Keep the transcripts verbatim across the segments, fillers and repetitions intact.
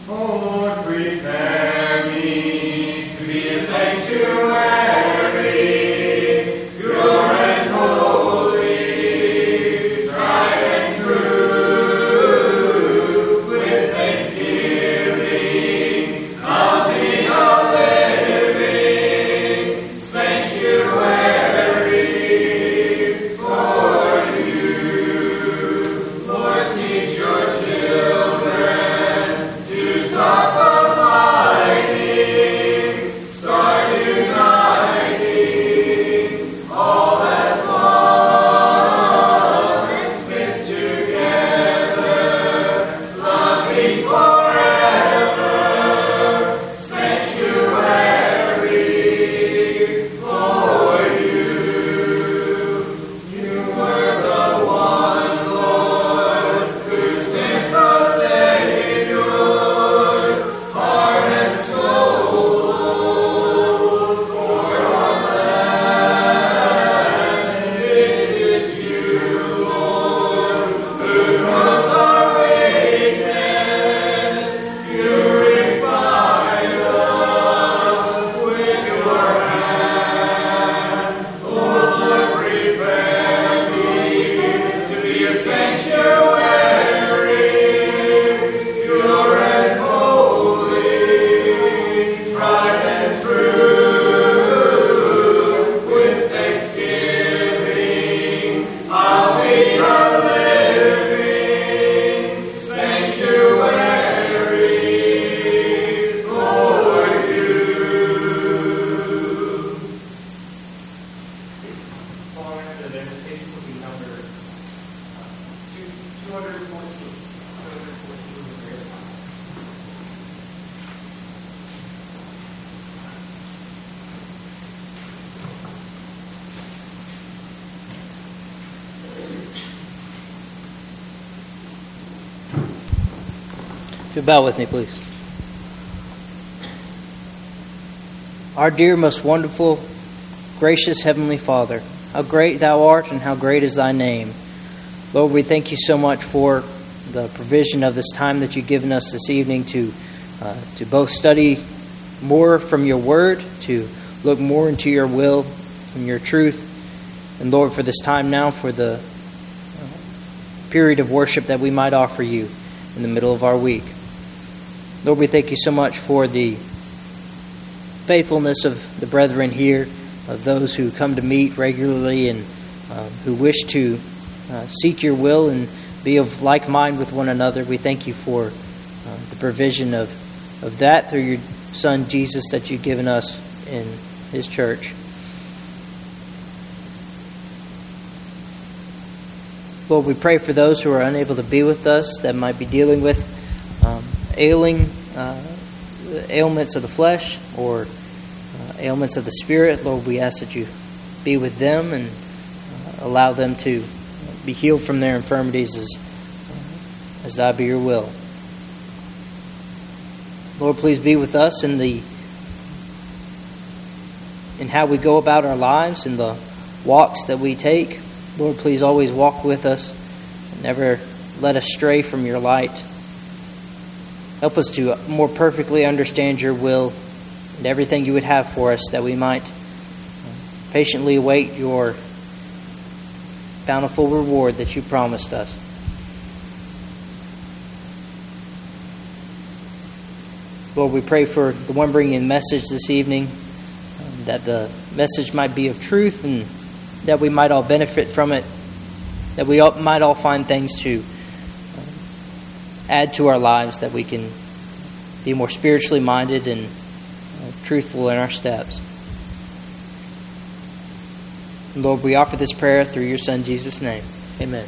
If you bow with me, please. Our dear, most wonderful, gracious Heavenly Father, how great Thou art and how great is Thy name. Lord, we thank You so much for the provision of this time that You've given us this evening to uh, to both study more from Your Word, to look more into Your will and Your truth. And Lord, for this time now, for the uh, period of worship that we might offer You in the middle of our week. Lord, we thank You so much for the faithfulness of the brethren here, of those who come to meet regularly and uh, who wish to uh, seek Your will and be of like mind with one another. We thank You for uh, the provision of, of that through Your Son, Jesus, that You've given us in His church. Lord, we pray for those who are unable to be with us, that might be dealing with um, ailing uh, ailments of the flesh or uh, ailments of the spirit. Lord, we ask that You be with them and uh, allow them to be healed from their infirmities as, uh, as Thy be Your will. Lord, please be with us in the in how we go about our lives, in the walks that we take. Lord, please always walk with us and never let us stray from Your light. Help us to more perfectly understand Your will and everything You would have for us, that we might patiently await Your bountiful reward that You promised us. Lord, we pray for the one bringing the message this evening, um, that the message might be of truth and that we might all benefit from it, that we all, might all find things to uh, add to our lives, that we can be more spiritually minded and uh, truthful in our steps. And Lord, we offer this prayer through Your Son, Jesus' name. Amen.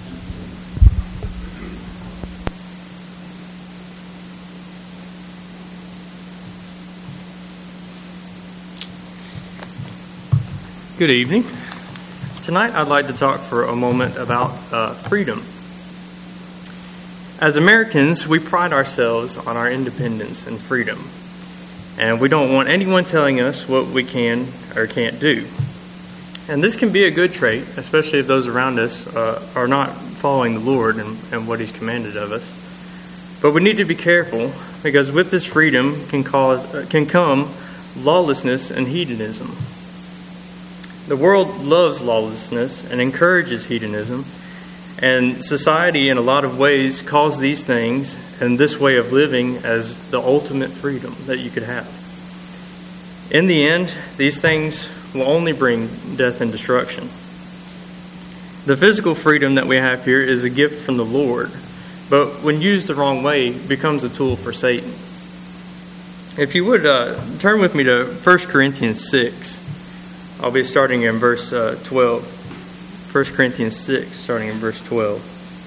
Good evening. Tonight I'd like to talk for a moment about uh, freedom. As Americans, we pride ourselves on our independence and freedom. And we don't want anyone telling us what we can or can't do. And this can be a good trait, especially if those around us uh, are not following the Lord and, and what He's commanded of us. But we need to be careful because with this freedom can cause can come lawlessness and hedonism. The world loves lawlessness and encourages hedonism, and society in a lot of ways calls these things and this way of living as the ultimate freedom that you could have. In the end, these things will only bring death and destruction. The physical freedom that we have here is a gift from the Lord, but when used the wrong way, becomes a tool for Satan. If you would uh, turn with me to First Corinthians six. I'll be starting in verse uh, twelve. First Corinthians six, starting in verse twelve.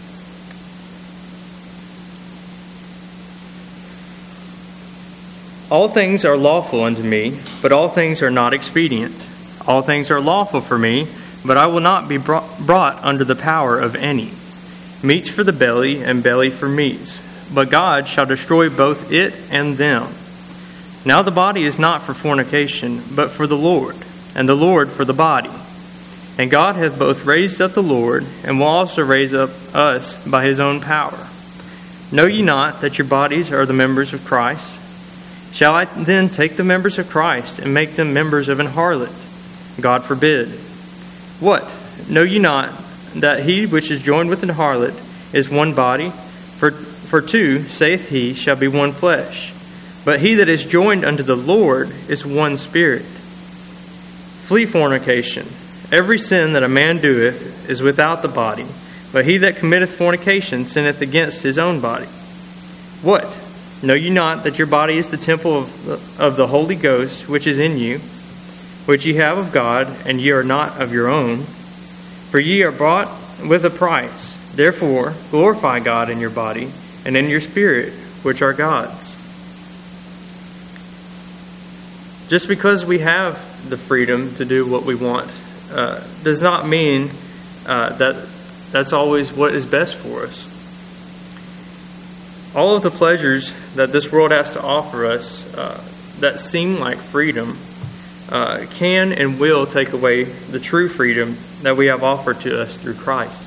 All things are lawful unto me, but all things are not expedient. All things are lawful for me, but I will not be brought, brought under the power of any. Meats for the belly, and belly for meats. But God shall destroy both it and them. Now the body is not for fornication, but for the Lord, and the Lord for the body. And God hath both raised up the Lord, and will also raise up us by his own power. Know ye not that your bodies are the members of Christ? Shall I then take the members of Christ, and make them members of an harlot? God forbid. What? Know ye not that he which is joined with an harlot is one body? For, for two, saith he, shall be one flesh. But he that is joined unto the Lord is one spirit. Flee fornication. Every sin that a man doeth is without the body, but he that committeth fornication sinneth against his own body. What? Know ye not that your body is the temple of, of the Holy Ghost, which is in you, which ye have of God, and ye are not of your own? For ye are bought with a price. Therefore glorify God in your body and in your spirit, which are God's. Just because we have the freedom to do what we want uh, does not mean uh, that that's always what is best for us. All of the pleasures that this world has to offer us uh, that seem like freedom uh, can and will take away the true freedom that we have offered to us through Christ.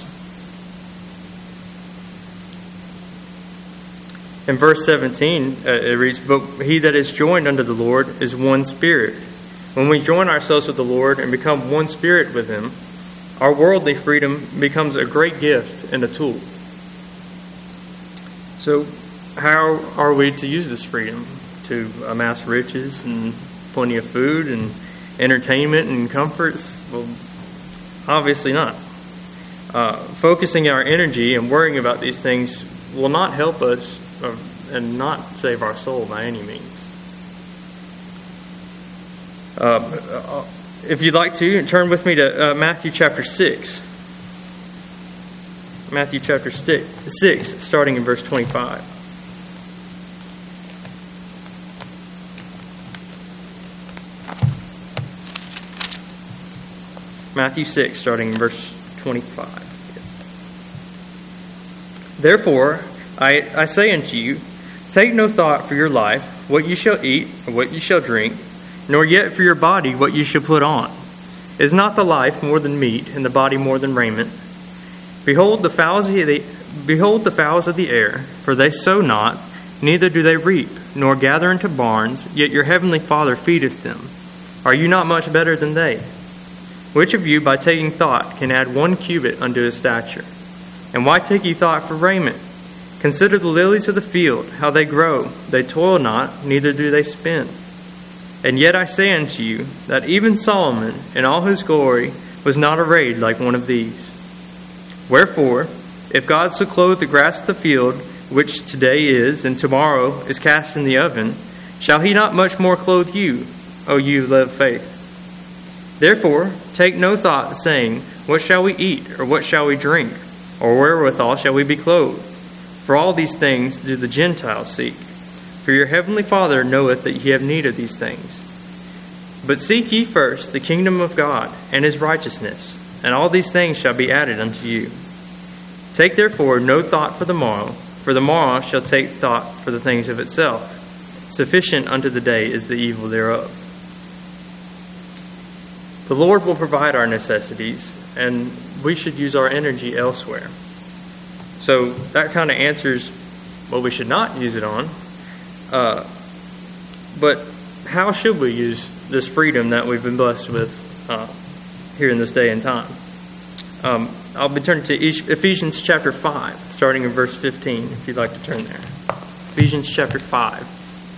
In verse seventeen, uh, it reads, "But he that is joined unto the Lord is one spirit." When we join ourselves with the Lord and become one spirit with him, our worldly freedom becomes a great gift and a tool. So, how are we to use this freedom? To amass riches and plenty of food and entertainment and comforts? Well, obviously not. Uh, focusing our energy and worrying about these things will not help us or, and not save our soul by any means. Uh, if you'd like to, turn with me to uh, Matthew chapter six. Matthew chapter six, starting in verse twenty-five. Matthew six, starting in verse twenty-five. "Therefore, I, I say unto you, take no thought for your life, what you shall eat, or what you shall drink, nor yet for your body what you shall put on. Is not the life more than meat, and the body more than raiment? Behold the fowls of the, behold the fowls of the air, for they sow not, neither do they reap, nor gather into barns, yet your heavenly Father feedeth them. Are you not much better than they? Which of you, by taking thought, can add one cubit unto his stature? And why take ye thought for raiment? Consider the lilies of the field, how they grow. They toil not, neither do they spin. And yet I say unto you, that even Solomon, in all his glory, was not arrayed like one of these. Wherefore, if God so clothe the grass of the field, which today is, and tomorrow is cast in the oven, shall he not much more clothe you, O you of little faith? Therefore, take no thought, saying, what shall we eat, or what shall we drink, or wherewithal shall we be clothed? For all these things do the Gentiles seek. For your heavenly Father knoweth that ye have need of these things. But seek ye first the kingdom of God and his righteousness, and all these things shall be added unto you. Take therefore no thought for the morrow, for the morrow shall take thought for the things of itself. Sufficient unto the day is the evil thereof. The Lord will provide our necessities, and we should use our energy elsewhere. So that kind of answers what we should not use it on. Uh, but how should we use this freedom that we've been blessed with uh, here in this day and time? Um, I'll be turning to Ephesians chapter five, starting in verse fifteen, if you'd like to turn there. Ephesians chapter five.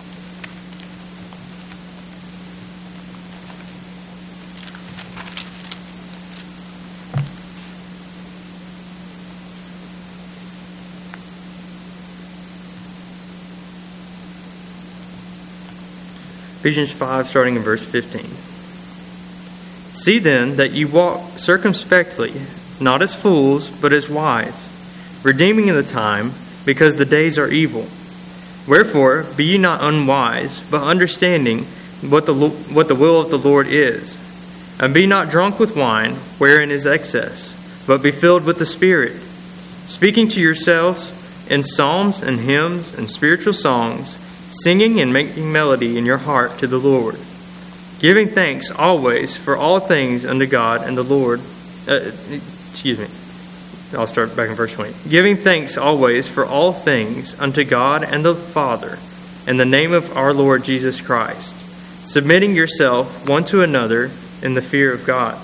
Ephesians five, starting in verse fifteen. See then that you walk circumspectly, not as fools, but as wise, redeeming the time, because the days are evil. Wherefore, be ye not unwise, but understanding what the what the will of the Lord is. And be not drunk with wine, wherein is excess, but be filled with the Spirit, speaking to yourselves in psalms and hymns and spiritual songs, singing and making melody in your heart to the Lord, giving thanks always for all things unto God and the Lord. Uh, excuse me. I'll start back in verse twenty. Giving thanks always for all things unto God and the Father, in the name of our Lord Jesus Christ, submitting yourself one to another in the fear of God.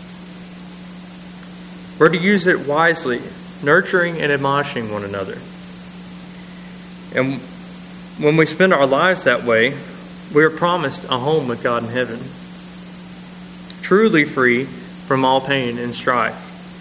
We're to use it wisely, nurturing and admonishing one another. And when we spend our lives that way, we are promised a home with God in heaven, truly free from all pain and strife.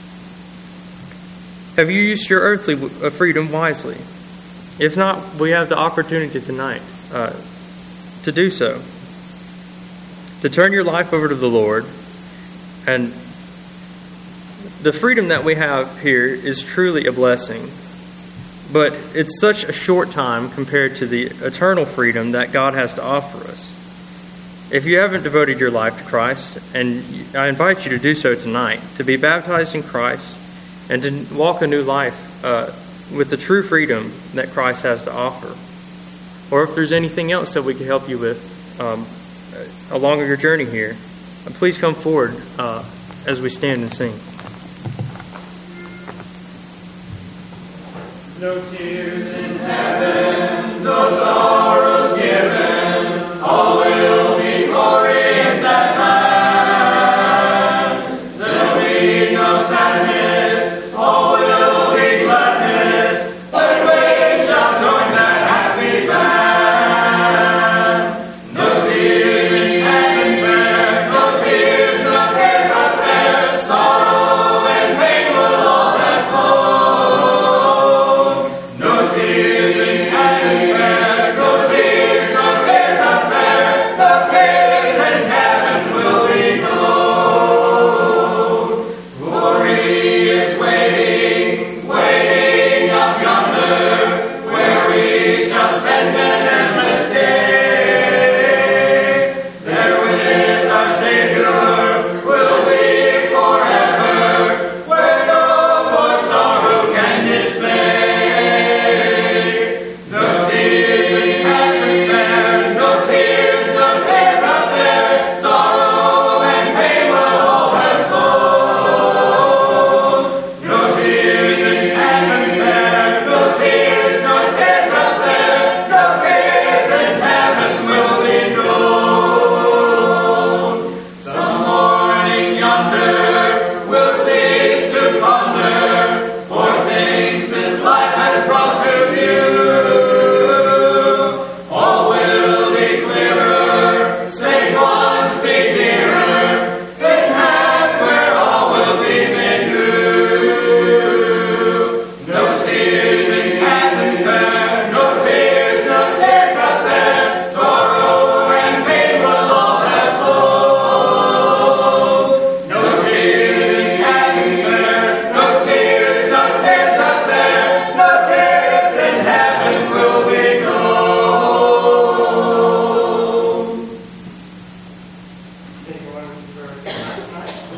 Have you used your earthly freedom wisely? If not, we have the opportunity tonight uh, to do so. To turn your life over to the Lord. And the freedom that we have here is truly a blessing. But it's such a short time compared to the eternal freedom that God has to offer us. If you haven't devoted your life to Christ, and I invite you to do so tonight, to be baptized in Christ and to walk a new life uh, with the true freedom that Christ has to offer. Or if there's anything else that we can help you with um, along your journey here, please come forward uh, as we stand and sing. No tears in heaven, no sorrows given, all will be glory in that land. There'll be no sadness, all will be gladness, when we shall join that happy band. No tears in heaven there, no tears, no tears up there, sorrow and pain will all have flown. No tears in heaven there, no tears, no tears up there, the tears in heaven will be known. Glory is waiting, waiting up yonder, where we shall spend an endless day. There with our Savior will be forever, where no more sorrow can dismay. No tears in heaven there, no tears, no tears up there, sorrow and pain will all have flown. No tears in heaven there, no tears, no tears up there, no tears in heaven will be known. Some morning yonder will cease to ponder, for things this life has brought to view. All will be clearer, save one speak nearer, in heaven where all will be made new. No tears in heaven there, no tears, no tears up there, sorrow and pain will all have flown. No tears in heaven there, no tears, no tears up there, no tears in heaven will be known. Thank you, Lord, for tonight. Thank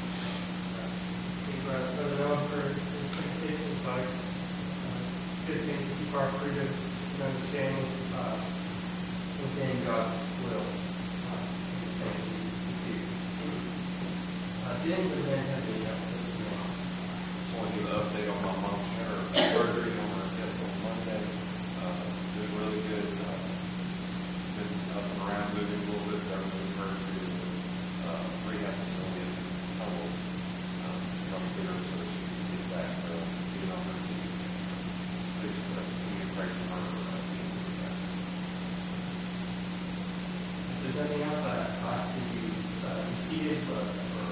you, Brother Noah, for his invitation advice. Good thing to keep our freedom and understanding uh, within God's will. Uh, thank you. Uh, Dan, the man has a uh, testimony. Just want to give an update on my mom's hair surgery on her hip on Monday. Uh, doing really good. Uh, pray for her. If there's anything else, I ask that you uh, be seated. But, or,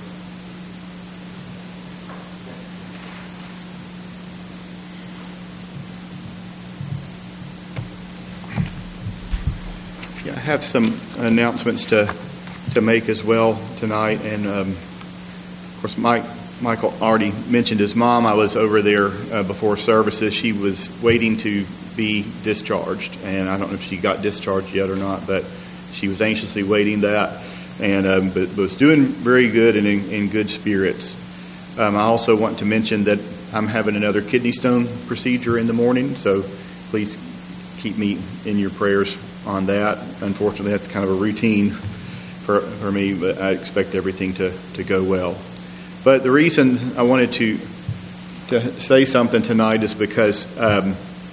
Yeah, I have some announcements to to make as well tonight, and um, of course, Mike Michael already mentioned his mom. I was over there uh, before services. She was waiting to be discharged, and I don't know if she got discharged yet or not, but she was anxiously waiting that, and um, but was doing very good and in, in good spirits. Um, I also want to mention that I'm having another kidney stone procedure in the morning, so please keep me in your prayers on that. Unfortunately, that's kind of a routine for, for me, but I expect everything to, to go well. But the reason I wanted to to say something tonight is because um,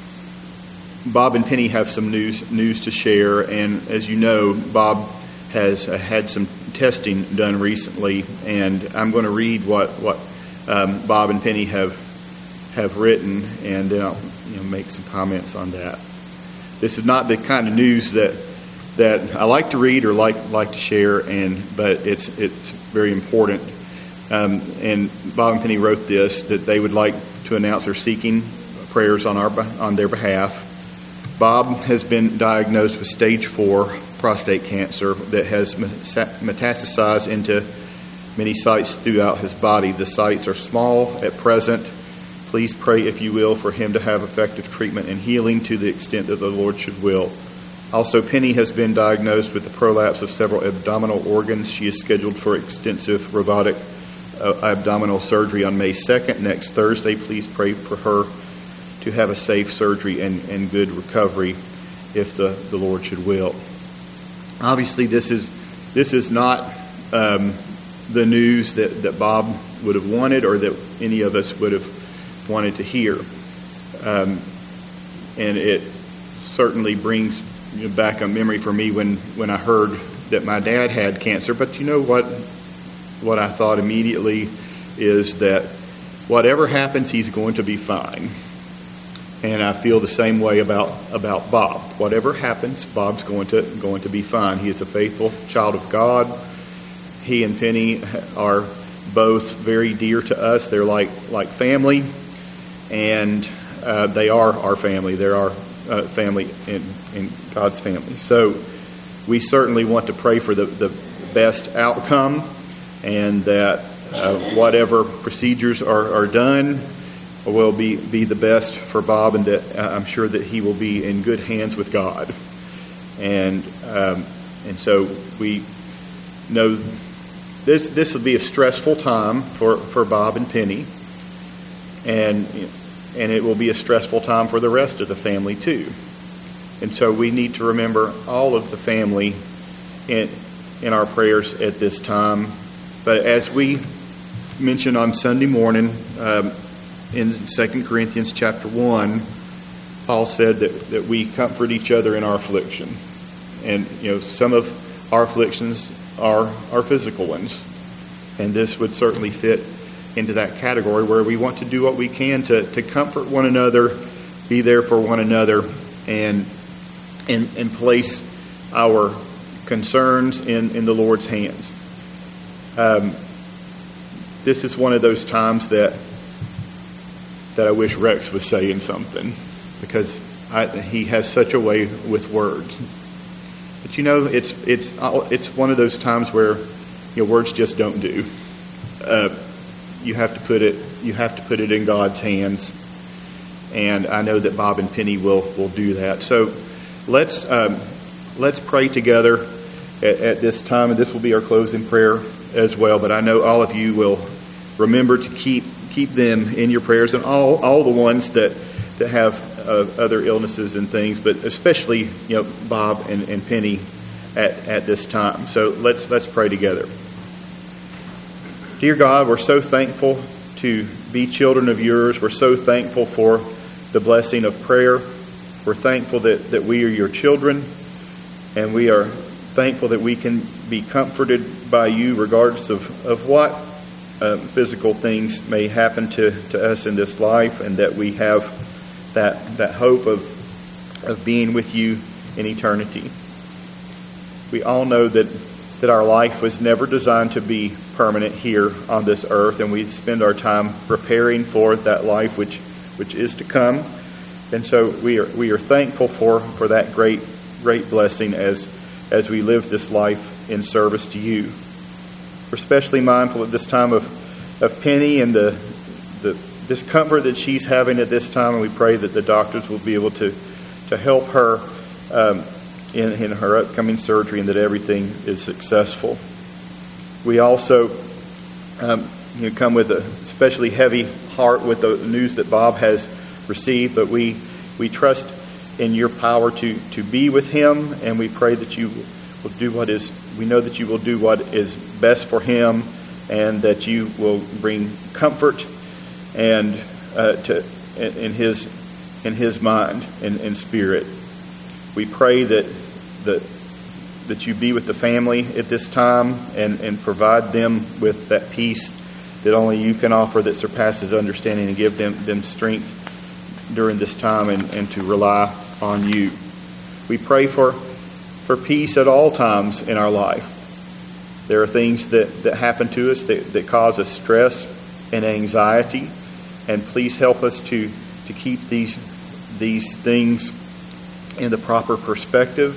Bob and Penny have some news news to share, and as you know, Bob has uh, had some testing done recently, and I'm going to read what what um, Bob and Penny have have written, and then I'll you know, make some comments on that. This is not the kind of news that that I like to read or like like to share, and but it's it's very important. Um, and Bob and Penny wrote this, that they would like to announce they're seeking prayers on our on their behalf. Bob has been diagnosed with stage four prostate cancer that has metastasized into many sites throughout his body. The sites are small at present. Please pray, if you will, for him to have effective treatment and healing to the extent that the Lord should will. Also, Penny has been diagnosed with the prolapse of several abdominal organs. She is scheduled for extensive robotic uh, abdominal surgery on May second, next Thursday. Please pray for her to have a safe surgery and, and good recovery if the, the Lord should will. Obviously, this is this is not um, the news that, that Bob would have wanted or that any of us would have wanted to hear. Um, and it certainly brings you know, back a memory for me when, when I heard that my dad had cancer. But you know what? What I thought immediately is that whatever happens, he's going to be fine. And I feel the same way about, about Bob. Whatever happens, Bob's going to going to be fine. He is a faithful child of God. He and Penny are both very dear to us. They're like like family, and uh, they are our family. They're our uh, family in, in God's family. So we certainly want to pray for the, the best outcome, and that uh, whatever procedures are, are done will be, be the best for Bob, and that uh, I'm sure that he will be in good hands with God. And um, and so we know this this will be a stressful time for, for Bob and Penny, and and it will be a stressful time for the rest of the family too. And so we need to remember all of the family in in our prayers at this time. But as we mentioned on Sunday morning, um, in Second Corinthians chapter one, Paul said that, that we comfort each other in our affliction. And, you know, some of our afflictions are, are physical ones. And this would certainly fit into that category where we want to do what we can to, to comfort one another, be there for one another, and, and, and place our concerns in, in the Lord's hands. Um, this is one of those times that that I wish Rex was saying something, because I, he has such a way with words. But you know, it's it's it's one of those times where you know words just don't do. Uh, you have to put it you have to put it in God's hands, and I know that Bob and Penny will will do that. So let's um, let's pray together at, at this time, and this will be our closing prayer as well. But I know all of you will remember to keep. Keep them in your prayers, and all, all the ones that, that have uh, other illnesses and things, but especially you know Bob and, and Penny at, at this time. So let's let's pray together. Dear God, we're so thankful to be children of yours. We're so thankful for the blessing of prayer. We're thankful that, that we are your children, and we are thankful that we can be comforted by you regardless of, of what Um, physical things may happen to, to us in this life, and that we have that that hope of of being with you in eternity. We all know that, that our life was never designed to be permanent here on this earth, and we spend our time preparing for that life which which is to come. And so we are we are thankful for, for that great great blessing as as we live this life in service to you. We're especially mindful at this time of, of Penny and the the discomfort that she's having at this time, and we pray that the doctors will be able to to help her um, in, in her upcoming surgery, and that everything is successful. We also um, you know, come with a especially heavy heart with the news that Bob has received, but we we trust in your power to, to be with him, and we pray that you will do what is, we know that you will do what is best for him, and that you will bring comfort and uh, to in his in his mind and, and spirit. We pray that that that you be with the family at this time, and, and provide them with that peace that only you can offer, that surpasses understanding, and give them, them strength during this time, and, and to rely on you. We pray for for peace at all times in our life. There are things that, that happen to us that, that cause us stress and anxiety, and please help us to, to keep these these things in the proper perspective,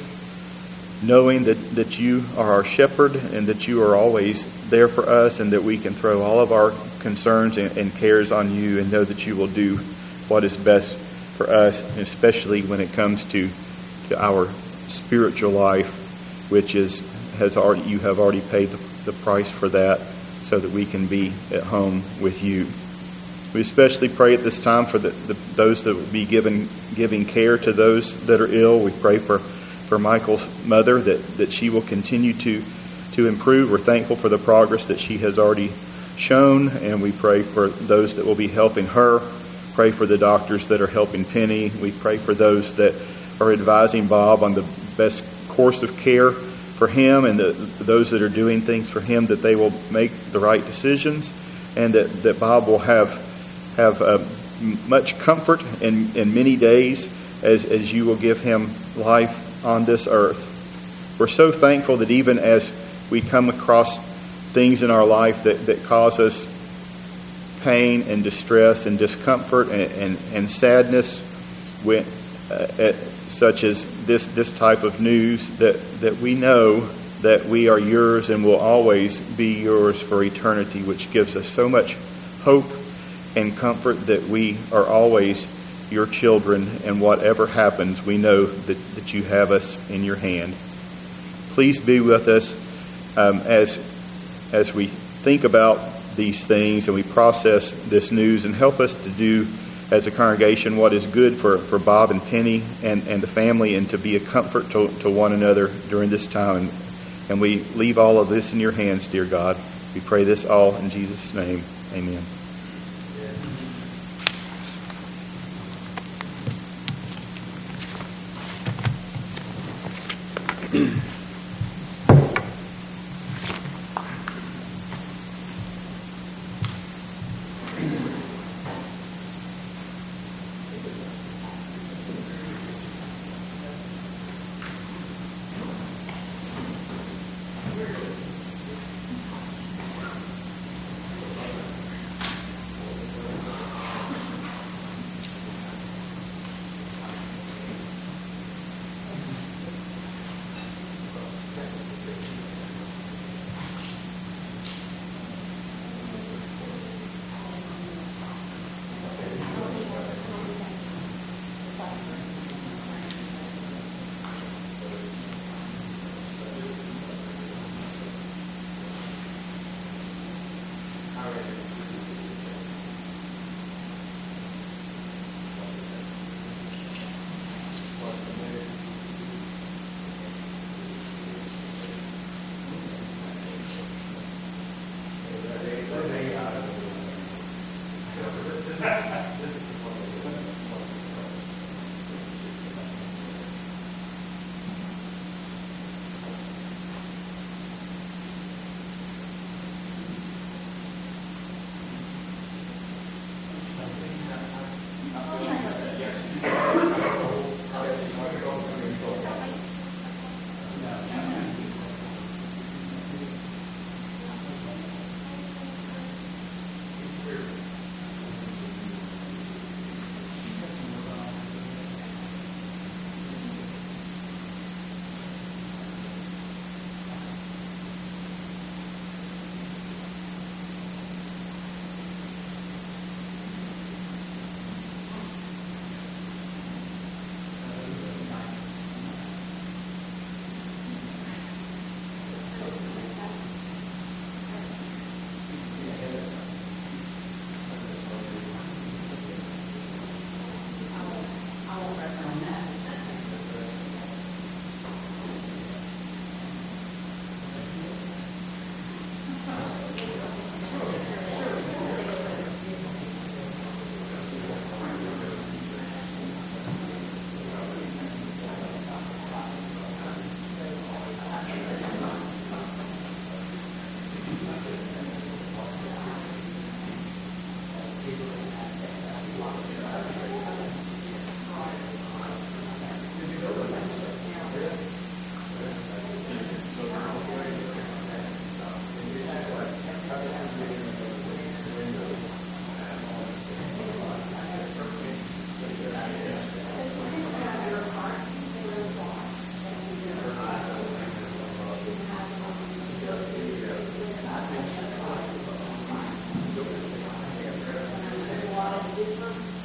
knowing that, that you are our shepherd, and that you are always there for us, and that we can throw all of our concerns and, and cares on you, and know that you will do what is best for us, especially when it comes to, to our spiritual life, which is has already you have already paid the, the price for that, so that we can be at home with you. We especially pray at this time for the, the, those that will be given giving care to those that are ill. We pray for, for Michael's mother, that, that she will continue to, to improve. We're thankful for the progress that she has already shown, and we pray for those that will be helping her. Pray for the doctors that are helping Penny. We pray for those that are advising Bob on the best course of care for him, and the, those that are doing things for him, that they will make the right decisions, and that, that Bob will have have uh, much comfort in, in many days as, as you will give him life on this earth. We're so thankful that even as we come across things in our life that, that cause us pain and distress and discomfort and, and, and sadness, when, uh, at, such as this, this type of news, that, that we know that we are yours and will always be yours for eternity, which gives us so much hope and comfort that we are always your children, and whatever happens, we know that, that you have us in your hand. Please be with us um, as as we think about these things and we process this news, and help us to do as a congregation what is good for, for Bob and Penny and, and the family, and to be a comfort to, to one another during this time. And, and we leave all of this in your hands, dear God. We pray this all in Jesus' name. Amen. different